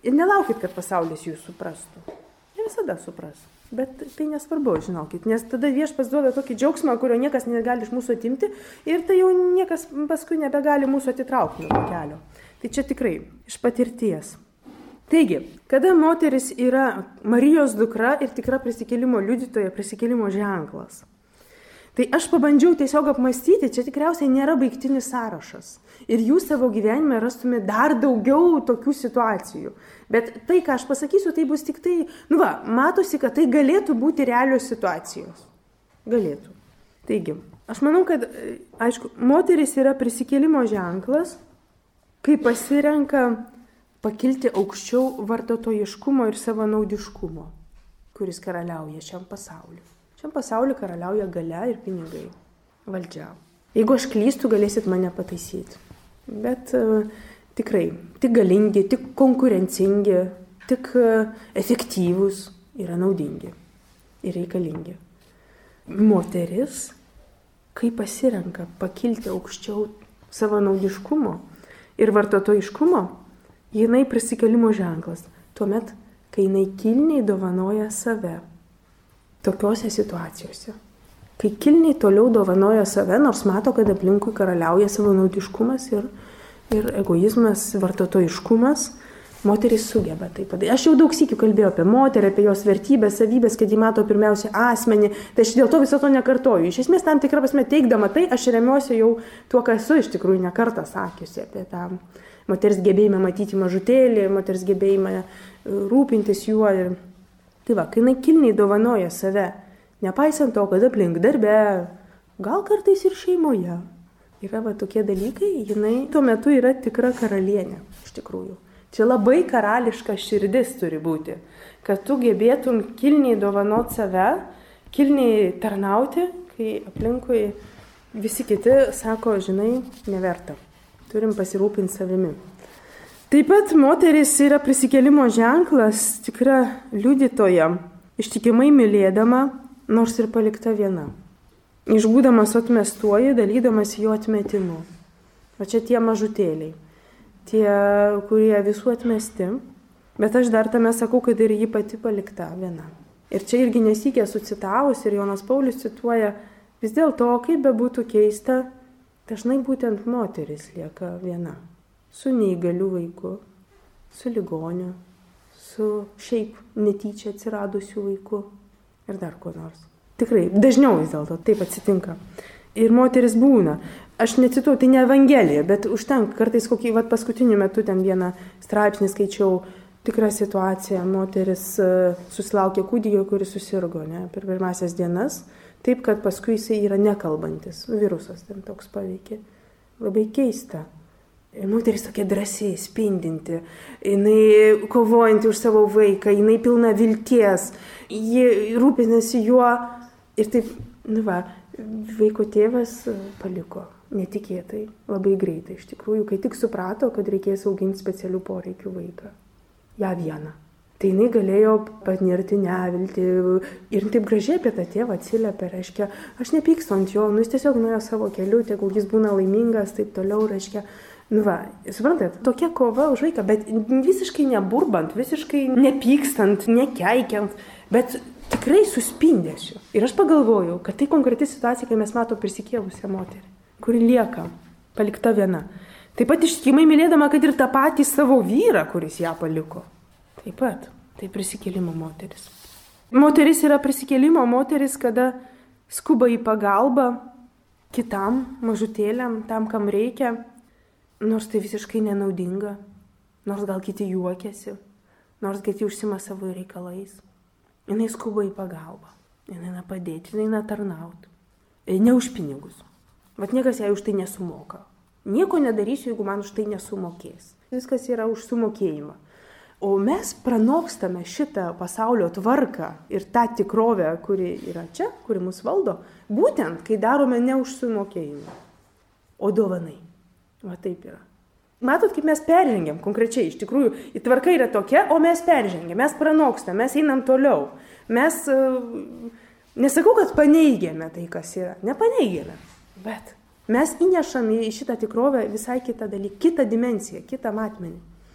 Ir nelaukit, kad pasaulis jūs suprastų. Ne visada supras. Bet tai nesvarbu, žinokit, nes tada Viešpats duoda tokį džiaugsmą, kurio niekas negali iš mūsų atimti ir tai jau niekas paskui nebegali mūsų atitraukti nuo kelio. Tai čia tikrai iš patirties. Taigi, kada moteris yra Marijos dukra ir tikra prisikėlimo liudytoja, prisikėlimo ženklas. Tai aš pabandžiau tiesiog apmastyti, čia tikriausiai nėra baigtinis sąrašas. Ir jūs savo gyvenime rastumėte dar daugiau tokių situacijų. Bet tai, ką aš pasakysiu, tai bus tik tai, matosi, kad tai galėtų būti realios situacijos. Galėtų. Taigi, aš manau, kad, aišku, moteris yra prisikėlimo ženklas, kai pasirenka pakilti aukščiau vartotojiškumo ir savanaudiškumo, kuris karaliauja šiam pasauliu. Šiam pasauliu karaliauja galia ir pinigai, valdžia. Jeigu aš klystu, galėsit mane pataisyti. Bet tikrai, tik galingi, tik konkurencingi, tik efektyvūs yra naudingi ir reikalingi. Moteris, kai pasirenka pakilti aukščiau savanaudiškumo ir vartotojiškumo, jinai prisikėlimo ženklas. Tuomet, kai jinai kilniai dovanoja save. Tokiose situacijose. Kai kilniai toliau dovanoja save, nors mato, kad aplinkui karaliauja savanaudiškumas ir egoizmas, vartotojiškumas, moteris sugeba tai padaryti. Aš jau daug sykių kalbėjau apie moterį, apie jos vertybės, savybės, kad ji mato pirmiausia asmenį, tai aš dėl to viso to nekartoju. Iš esmės, tam tikrą prasme teikdama tai, aš remiuosi jau tuo, ką esu iš tikrųjų nekartą sakiusi apie tą moters gebėjimą matyti mažutėlį, moters gebėjimą rūpintis juo ir tai va, kai jinai kilniai dovanoja save, nepaisant to, kad aplink darbe, gal kartais ir šeimoje, yra va tokie dalykai, jinai tuo metu yra tikra karalienė, iš tikrųjų. Čia labai karališka širdis turi būti, kad tu gebėtum kilniai dovanot save, kilniai tarnauti, kai aplinkui visi kiti sako, žinai, neverta, turim pasirūpinti savimi. Taip pat moteris yra prisikėlimo ženklas, tikra liudytoja, ištikimai mylėdama, nors ir palikta viena. Išbūdamas atmestuoju, dalydamas jo atmetimu. O čia tie mažutėliai, tie, kurie visų atmesti, bet aš dar tame sakau, kad ir ji pati palikta viena. Ir čia irgi nesikė sucitavus ir Jonas Paulius cituoja, vis dėlto, kaip bebūtų keista, dažnai būtent moteris lieka viena. Su neįgaliu vaiku, su ligoniu, su šiaip netyčia atsiradusiu vaiku ir dar ko nors. Tikrai, dažniau vis dėlto taip atsitinka. Ir moteris būna. Aš necituoju, tai ne Evangelija, bet užtenka kartais kokį, paskutiniu metu ten vieną straipsnį skaičiau, tikrą situaciją, moteris susilaukė kūdikio, kuris susirgo per pirmasias dienas, taip kad paskui jisai yra nekalbantis, virusas ten toks paveikė. Labai keista. Moteris tokia drąsiai, spindinti, jinai kovojanti už savo vaiką, jinai pilna vilties, ji rūpinasi juo ir taip, vaiko tėvas paliko netikėtai, labai greitai iš tikrųjų, kai tik suprato, kad reikės auginti specialių poreikių vaiką, ją vieną. Tai jinai galėjo panirti neviltį ir taip gražiai apie tą tėvą atsiliepė, reiškia, aš nepykstu ant jo, jis tiesiog nuėjo savo keliu, tegul jis būna laimingas, taip toliau, reiškia, suprantat, tokia kova už vaiką, bet visiškai neburbant, visiškai nepykstant, nekeikiant, bet tikrai suspindėsiu. Ir aš pagalvojau, kad tai konkreti situacija, kai mes matom prisikėlusią moterį, kuri lieka palikta viena. Taip pat ištikimai mylėdama, kad ir tą patį savo vyrą, kuris ją paliko. Taip pat, tai prisikėlimo moteris. Moteris yra prisikėlimo moteris, kada skuba į pagalbą kitam, mažutėliam, tam, kam reikia, nors tai visiškai nenaudinga, nors gal kiti juokiasi, nors kiti užsima savo reikalais. Jinai skuba į pagalbą, jinai padėti, jinai tarnauti. Ne už pinigus. Vat niekas jai už tai nesumoka. Nieko nedarysiu, jeigu man už tai nesumokės. Viskas yra už sumokėjimą. O mes pranokstame šitą pasaulio tvarką ir tą tikrovę, kuri yra čia, kuri mus valdo, būtent, kai darome ne už sumokėjimą, o dovanai. Va taip yra. Matot, kaip mes peržengiam konkrečiai, iš tikrųjų, tvarka yra tokia, o mes peržengiam, mes pranokstam, mes einam toliau. Mes, nesakau, kad paneigėme tai, kas yra, nepaneigėme, bet mes įnešam į šitą tikrovę visai kitą dalyką, kitą dimensiją, kitą matmenį.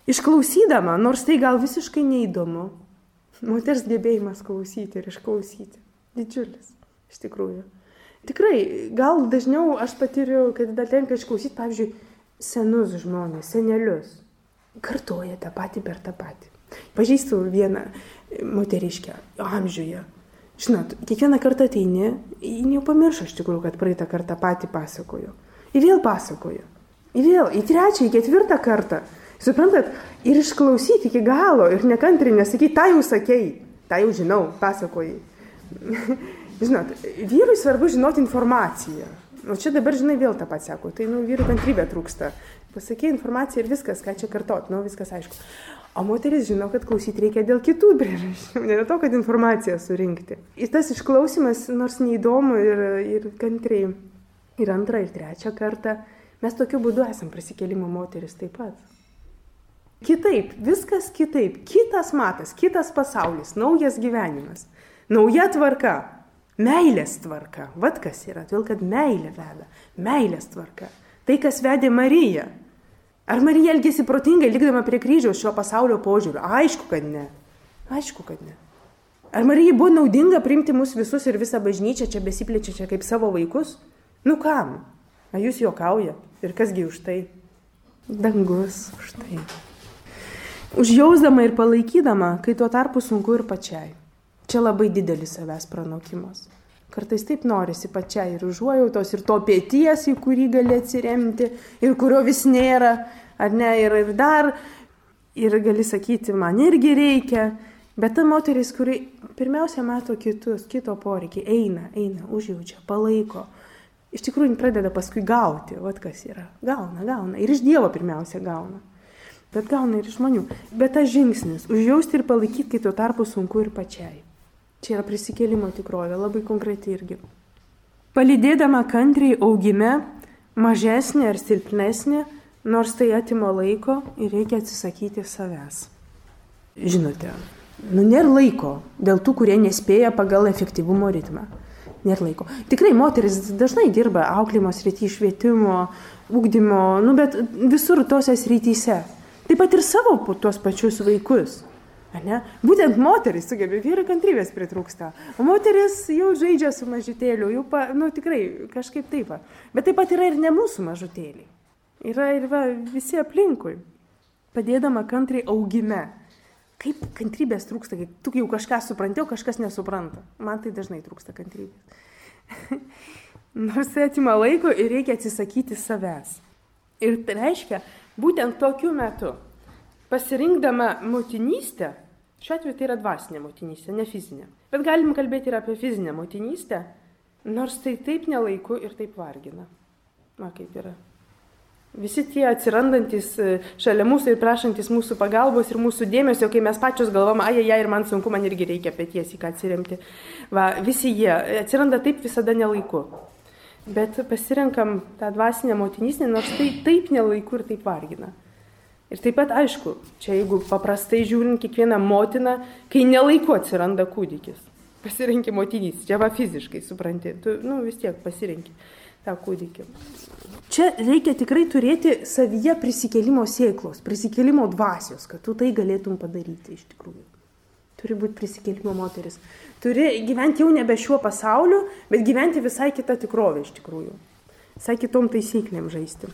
Išklausydama, nors tai gal visiškai neįdomu, moters gebėjimas klausyti ir išklausyti. Didžiulis, iš tikrųjų. Tikrai, gal dažniau aš patiriu, kad dar tenka išklausyti, pavyzdžiui, senus žmonės, senelius. Kartoja tą patį per tą patį. Pažįstu vieną moteriškę amžiuje. Žinot, kiekvieną kartą ateini, jau pamiršo iš tikrųjų, kad praeitą kartą patį pasakojo. Ir vėl pasakojo. Ir vėl, į trečią, į ketvirtą kartą. Suprantat, ir išklausyti iki galo, ir nekantriai nesakyti, tą jau sakei, tą jau žinau, pasakojai. Žinot, vyrui svarbu žinoti informaciją. O čia dabar, žinai, vėl tą pat sako. Tai, vyrų kantrybė trūksta. Pasakė informaciją ir viskas, ką čia kartot, viskas aišku. O moteris žino, kad klausyti reikia dėl kitų priežasčių, ne dėl to, kad informaciją surinkti. Ir tas išklausimas, nors neįdomu ir kantriai, ir antrą, ir trečią kartą, mes tokiu būdu esam prisikėlimo moteris taip pat. Kitaip, viskas kitaip, kitas matas, kitas pasaulis, naujas gyvenimas, nauja tvarka, meilės tvarka. Vat kas yra, todėl kad meilė veda, meilės tvarka. Tai, kas vedė Mariją. Ar Marija elgėsi protingai, likdama prie kryžiaus šio pasaulio požiūriu? Aišku, kad ne. Aišku, kad ne. Ar Marijai buvo naudinga priimti mus visus ir visą bažnyčią čia besiplečiančią kaip savo vaikus? Kam? Ar jūs juokauja? Ir kasgi už tai? Dangus už tai. Užjausdama ir palaikydama, kai tuo tarpu sunku ir pačiai. Čia labai didelis savęs pranokimas. Kartais taip norisi pačiai ir užuojautos, ir to pėties, į kurį gali atsiremti, ir kurio vis nėra, ar ne, ir dar, ir gali sakyti, man irgi reikia. Bet ta moteris, kuri pirmiausia mato kitus, kito poreikį, eina, užjaučia, palaiko. Iš tikrųjų pradeda paskui gauti, vat kas yra. Gauna. Ir iš Dievo pirmiausia gauna. Bet gauna ir iš žmonių. Bet tas žingsnis, užjausti ir palaikyti, kai tuo tarpu sunku ir pačiai. Čia yra prisikėlimo tikrovė, labai konkreti irgi. Palydėdama kantriai augime, mažesnė ar silpnesnė, nors tai atima laiko ir reikia atsisakyti savęs. Žinote, nėra laiko dėl tų, kurie nespėja pagal efektyvumo ritmą. Nėra laiko. Tikrai moteris dažnai dirba auklėjimo srity, švietimo, ugdymo, bet visur tose srityse. Taip pat ir savo tuos pačius vaikus. Ne? Būtent moteris sugebė, vyrai kantrybės pritrūksta, o moteris jau žaidžia su mažutėliu, tikrai kažkaip taip. Bet taip pat yra ir ne mūsų mažutėliai. Yra ir visi aplinkui, padėdama kantriai augime. Kaip kantrybės trūksta, kai tu jau kažką supranti, o kažkas nesupranta. Man tai dažnai trūksta kantrybės. Nors tai atima laiko ir reikia atsisakyti savęs. Ir tai reiškia, būtent tokiu metu, pasirinkdama motinystę, šiuo atveju tai yra dvasinė motinystė, ne fizinė. Bet galim kalbėti ir apie fizinę motinystę, nors tai taip nelaiku ir taip vargina. Kaip yra. Visi tie atsirandantis šalia mūsų ir prašantis mūsų pagalbos ir mūsų dėmesio, kai mes pačios galvom, ir man sunku, man irgi reikia peties į ką atsiremti. Visi jie atsiranda taip visada nelaiku. Bet pasirenkam tą dvasinę motinystę, nors tai taip nelaiku ir taip vargina. Ir taip pat aišku, čia jeigu paprastai žiūrint kiekvieną motiną, kai nelaiku atsiranda kūdikis. Pasirenki motinystę, čia fiziškai, supranti, tu vis tiek pasirenki tą kūdikį. Čia reikia tikrai turėti savyje prisikėlimo sėklos, prisikėlimo dvasios, kad tu tai galėtum padaryti iš tikrųjų. Turi būti prisikėlimo moteris. Turi gyventi jau nebe šiuo pasauliu, bet gyventi visai kitą tikrovę iš tikrųjų. Visai kitom taisyklėm žaisti.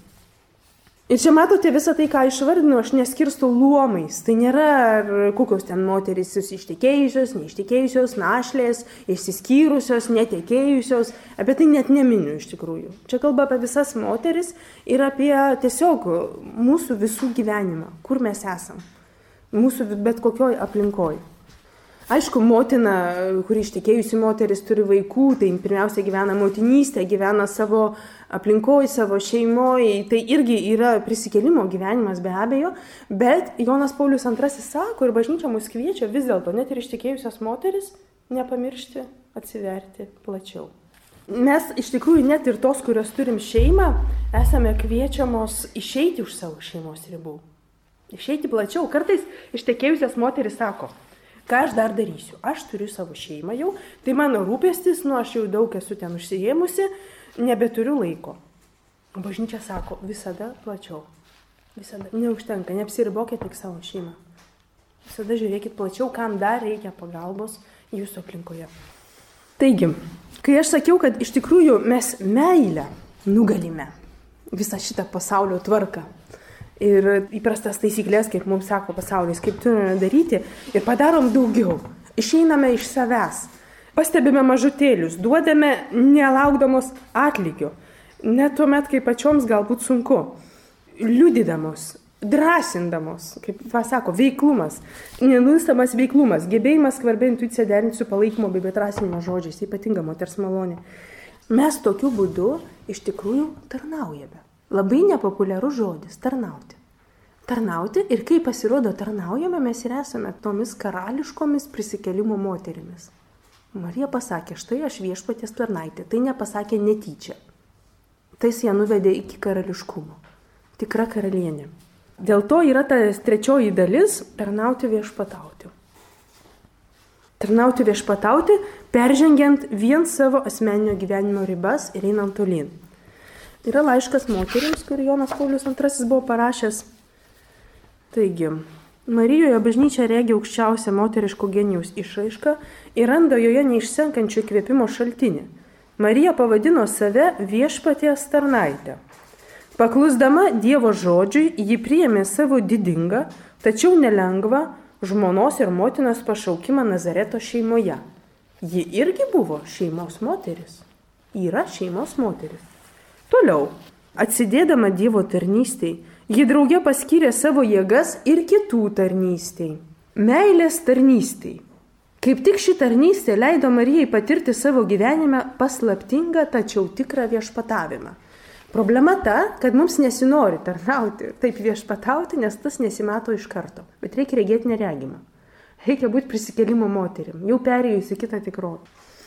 Ir čia matote visą tai, ką išvardinu, aš neskirstau luomais. Tai nėra kokios ten moterys ištekėjusios, neištekėjusios, našlės, išsiskyrusios, netekėjusios. Apie tai net neminiu iš tikrųjų. Čia kalba apie visas moteris ir apie tiesiog mūsų visų gyvenimą, kur mes esam. Mūsų bet kokioj aplinkoj. Aišku, motina, kuri ištekėjusi moteris turi vaikų, tai pirmiausia gyvena motinystę, gyvena savo aplinkoj, savo šeimoj, tai irgi yra prisikėlimo gyvenimas be abejo, bet Jonas Paulius II sako ir bažnyčia mus kviečia vis dėlto net ir ištekėjusios moteris nepamiršti atsiverti plačiau. Mes iš tikrųjų net ir tos, kurios turim šeimą, esame kviečiamos išeiti už savo šeimos ribų. Išeiti plačiau. Kartais ištekėjusios moteris sako, ką aš dar darysiu? Aš turiu savo šeimą jau, tai mano rūpestis, aš jau daug esu ten užsiėmusi, nebeturiu laiko. Bažnyčia sako, visada plačiau. Visada neužtenka, neapsiribokit tik savo šeimą. Visada žiūrėkit plačiau, kam dar reikia pagalbos jūsų aplinkoje. Taigi, kai aš sakiau, kad iš tikrųjų mes meilę nugalime visą šitą pasaulio tvarką ir įprastas taisyklės, kaip mums sako pasaulis, kaip turime daryti, ir padarom daugiau. Išeiname iš savęs, pastebime mažutėlius, duodame nelaukdamos atlygio, net tuomet, kai pačioms galbūt sunku, liudydamos, drąsindamos, kaip pasako, veiklumas, nenuistamas veiklumas, gebėjimas skvarbia intuicija derinti su palaikymo bei bedrasinimo žodžiais, ypatinga moters malonė. Mes tokiu būdu iš tikrųjų tarnaujame. Labai nepopuliarus žodis – tarnauti. Tarnauti ir kai pasirodo tarnaujame, mes ir esame tomis karališkomis prisikėlimo moterimis. Marija pasakė, štai aš viešpaties tarnaitė, tai nepasakė netyčia. Tai ją nuvedė iki karališkumo. Tikra karalienė. Dėl to yra ta trečioji dalis – tarnauti viešpatauti. Tarnauti viešpatauti, peržengiant vien savo asmeninio gyvenimo ribas ir einant tolyn. Yra laiškas moterims, kurį Jonas Paulius II buvo parašęs. Taigi, Marijoje bažnyčia regi aukščiausią moteriško genijaus išraišką ir randa joje neišsenkančio įkvėpimo šaltinį. Marija pavadino save viešpaties tarnaitę. Paklusdama Dievo žodžiui, ji priėmė savo didingą, tačiau nelengvą žmonos ir motinos pašaukimą Nazareto šeimoje. Ji irgi buvo šeimos moteris. Yra šeimos moteris. Toliau, atsidėdama Dievo tarnystei, ji drauge paskyrė savo jėgas ir kitų tarnystei. Meilės tarnystei. Kaip tik ši tarnystė leido Marijai patirti savo gyvenime paslaptingą, tačiau tikrą viešpatavimą. Problema ta, kad mums nesinori tarnauti, taip viešpatauti, nes tas nesimato iš karto. Bet reikia regėti neregimą. Reikia būti prisikėlimo moterim, jau perėjus į kitą tikrovę.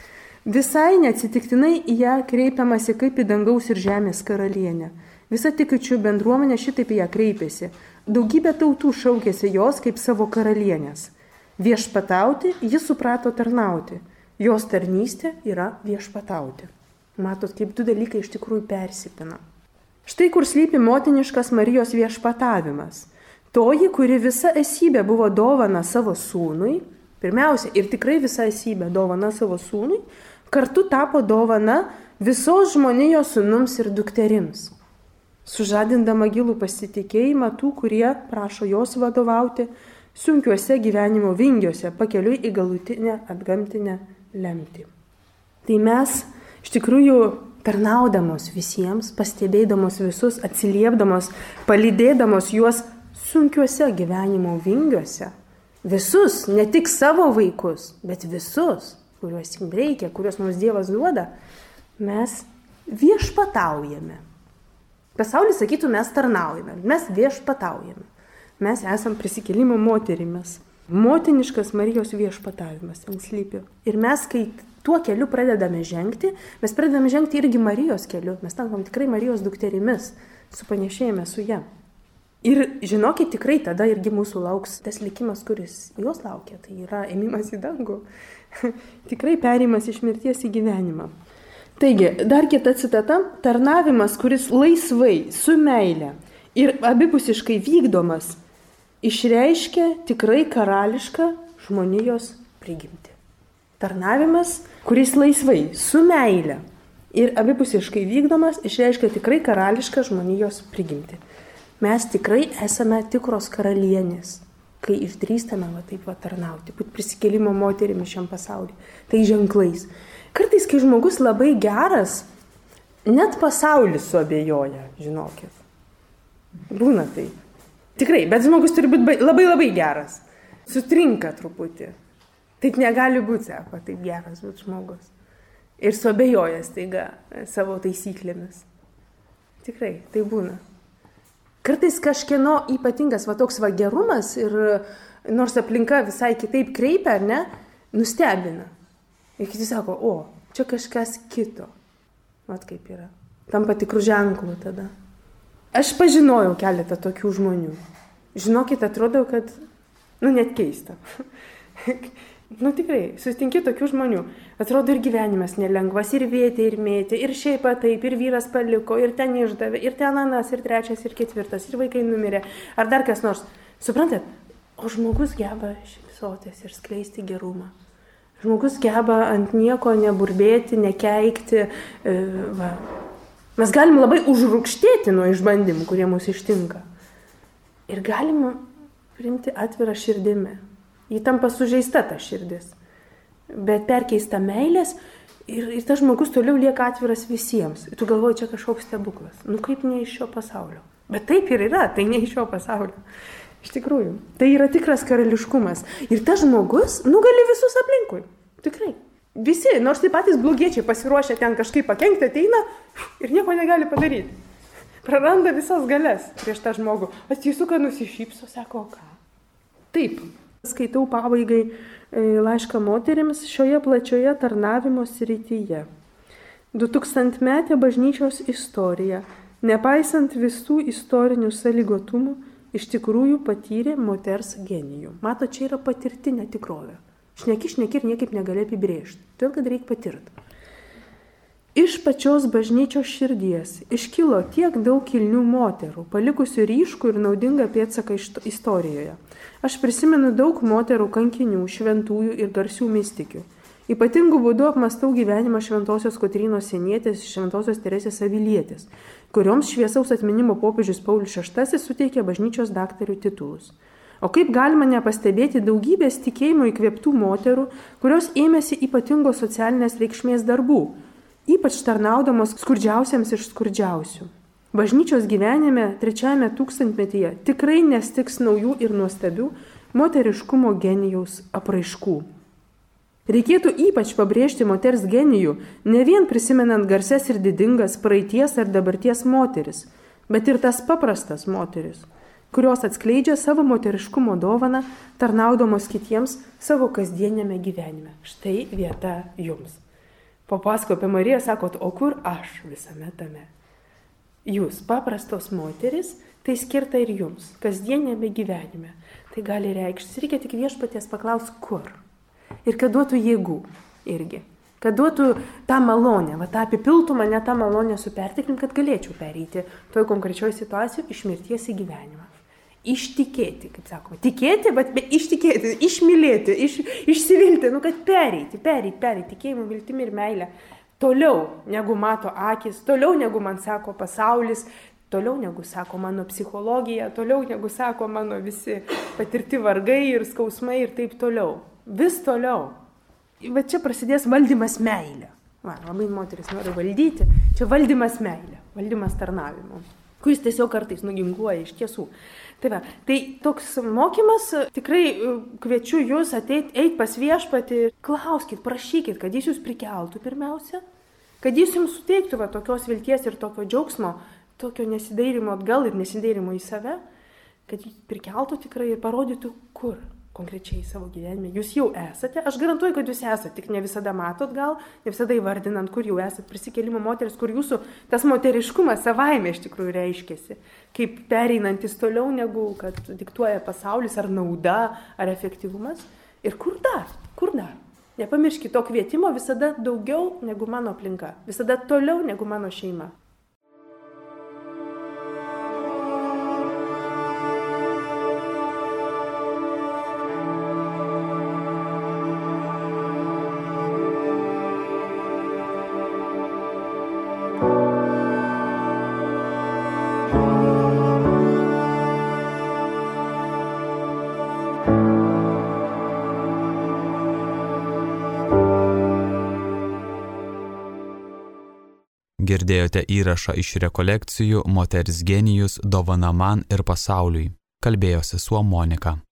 Visai neatsitiktinai į ją kreipiamasi kaip į dangaus ir žemės karalienę. Visa tikinčių bendruomenė šitaip į ją kreipėsi. Daugybė tautų šaukėsi jos kaip savo karalienės. Viešpatauti, jis suprato tarnauti. Jos tarnystė yra viešpatauti. Matot, kaip du dalykai iš tikrųjų persipina. Štai kur slypi motiniškas Marijos viešpatavimas. Toji, kuri visa esybė buvo dovana savo sūnui, pirmiausia, ir tikrai visa esybė dovana savo sūnui, kartu tapo dovana visos žmonijos sūnums ir dukterims, sužadindama gilų pasitikėjimą tų, kurie prašo jos vadovauti sunkiuose gyvenimo vingiuose, pakeliui į galutinę atgamtinę lemtį. Tai mes iš tikrųjų tarnaudamos visiems, pastebėdamos visus, atsiliepdamos, palydėdamos juos sunkiuose gyvenimo vingiuose, visus, ne tik savo vaikus, bet visus, kuriuos jums reikia, kuriuos mums Dievas duoda, mes viešpataujame. Pasaulis sakytų, mes tarnaujame, mes viešpataujame. Mes esam prisikėlimo moterimis. Motiniškas Marijos viešpatavimas ten slypi. Ir mes, kai tuo keliu pradedame žengti, mes pradedame žengti irgi Marijos keliu. Mes tampam tikrai Marijos dukterimis, supanešėjame su ja. Ir žinokit, tikrai tada irgi mūsų lauks tas likimas, kuris jos laukia. Tai yra ėmimas į dangų. Tikrai perėjimas iš mirties į gyvenimą. Taigi, dar kita citata. Tarnavimas, kuris laisvai, su meile ir abipusiškai vykdomas, išreiškia tikrai karališką žmonijos prigimtį. Tarnavimas, kuris laisvai, su meile ir abipusiškai vykdomas, išreiškia tikrai karališką žmonijos prigimtį. Mes tikrai esame tikros karalienės, kai išdrįstame taip tarnauti, būti prisikėlimo moterimi šiam pasauliu. Tai ženklais. Kartais, kai žmogus labai geras, net pasaulis suabejoja, žinokit. Būna tai. Tikrai, bet žmogus turi būti labai geras. Sutrinka truputį. Taip negali būti, sako, taip geras būti žmogus. Ir suabejoja staiga savo taisyklėmis. Tikrai, tai būna. Kartais kažkieno ypatingas toks gerumas ir nors aplinka visai kitaip kreipia, ar ne, nustebina. Ir kiti sako, o, čia kažkas kito. Vat kaip yra. Tampa tikrų ženklų tada. Aš pažinojau keletą tokių žmonių. Žinokit, atrodo, kad, net keista. Nu tikrai, susitinki tokių žmonių. Atrodo ir gyvenimas nelengvas, ir vėtė, ir mėtė, ir šiaip taip, ir vyras paliko, ir ten išdavė, ir ten anas, ir trečias, ir ketvirtas, ir vaikai numirė, ar dar kas nors. Suprantat, o žmogus geba šypsotis ir skleisti gerumą. Žmogus geba ant nieko neburbėti, nekeikti. Va. Mes galim labai užrūkštėti nuo išbandymų, kurie mūsų ištinka. Ir galim priimti atvirą širdimi. Ji tampa sužeista ta širdis. Bet perkeista meilės ir tas žmogus toliau lieka atviras visiems. Ir tu galvoji, čia kažkoks stebuklas. Nu kaip ne iš šio pasaulio. Bet taip ir yra, tai ne iš šio pasaulio. Iš tikrųjų. Tai yra tikras karališkumas. Ir tas žmogus nugali visus aplinkui. Tikrai. Visi, nors tai patys blogiečiai pasiruošę ten kažkaip pakenkti, ateina ir nieko negali padaryti. Praranda visas galias prieš tą žmogų. Atsisuka, nusišypso, sako, ką? Taip. Skaitau pabaigai laišką moterims šioje plačioje tarnavimo srityje. 2000-metė bažnyčios istorija, nepaisant visų istorinių sąlygotumų, iš tikrųjų patyrė moters genijų. Mato, čia yra patirtinė tikrovė. Šneki ir niekaip negali apibrėžti. Todėl, kad reikia patirti. Iš pačios bažnyčios širdies iškilo tiek daug kilnių moterų, palikusių ryškų ir naudingą pėdsaką istorijoje. Aš prisimenu daug moterų kankinių, šventųjų ir garsių mistikių. Ypatingų būdų apmastau gyvenimą šventosios Kotrynos Sienietės, šventosios Teresės Avilietės, kurioms šviesaus atminimo popiežius Paulius VI suteikė bažnyčios daktarių titulus. O kaip galima nepastebėti daugybės tikėjimo įkvėptų moterų, kurios ėmėsi ypatingos socialinės reikšmės darbų, ypač tarnaudamos skurdžiausiems iš skurdžiausių. Bažnyčios gyvenime 3 tūkstantmetyje tikrai nestiks naujų ir nuostabių moteriškumo genijaus apraiškų. Reikėtų ypač pabrėžti moters genijų, ne vien prisimenant garsias ir didingas praeities ar dabarties moteris, bet ir tas paprastas moteris, kurios atskleidžia savo moteriškumo dovaną, tarnaudamos kitiems savo kasdienėme gyvenime. Štai vieta jums. Papasako apie Mariją, sakot, o kur aš visame tame? Jūs, paprastos moteris, tai skirta ir jums, kasdienėme gyvenime. Tai gali reikštis, reikia tik viešpaties paklaus, kur. Ir kad duotų jėgų irgi. Kad duotų tą malonę, tą apipiltų mane tą malonę su perteklim, kad galėčiau pereiti toj konkrečioj situacijoje iš mirties į gyvenimą. Ištikėti, kaip sakoma. Tikėti, bet ištikėti, išmylėti, išsivilti, kad pereiti, tikėjimu, viltimi ir meilę. Toliau, negu mato akis, toliau, negu man sako pasaulis, toliau, negu sako mano psichologija, toliau, negu sako mano visi patirti vargai ir skausmai ir taip toliau. Vis toliau. Bet čia prasidės valdymas meilė. Labai moteris nori valdyti. Čia valdymas meilė, valdymas tarnavimo, kuris tiesiog kartais nuginkluoja iš tiesų. Tai toks mokymas, tikrai kviečiu jūs eit pas viešpatį, klauskit, prašykit, kad jis jūs prikeltų pirmiausia, kad jis jums suteiktų tokios vilties ir tokio džiaugsmo, tokio nesidairimo atgal ir nesidairimo į save, kad jis prikeltų tikrai ir parodytų, kur konkrečiai savo gyvenime. Jūs jau esate, aš garantuoju, kad jūs esate, tik ne visada matot gal, ne visada įvardinant, kur jau esate prisikėlimo moteris, kur jūsų tas moteriškumas savaime iš tikrųjų reiškiasi, kaip pereinantis toliau negu, kad diktuoja pasaulis ar nauda, ar efektyvumas. Ir kur dar? Nepamirškit, to kvietimo visada daugiau negu mano aplinka, visada toliau negu mano šeima. Girdėjote įrašą iš rekolekcijų Moters genijus dovana man ir pasauliui. Kalbėjo sesuo Monika.